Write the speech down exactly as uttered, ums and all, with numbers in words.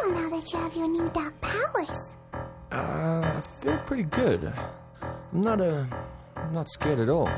feel now that you have your new dark powers? Uh, I feel pretty good. I'm not, uh, I'm not scared at all.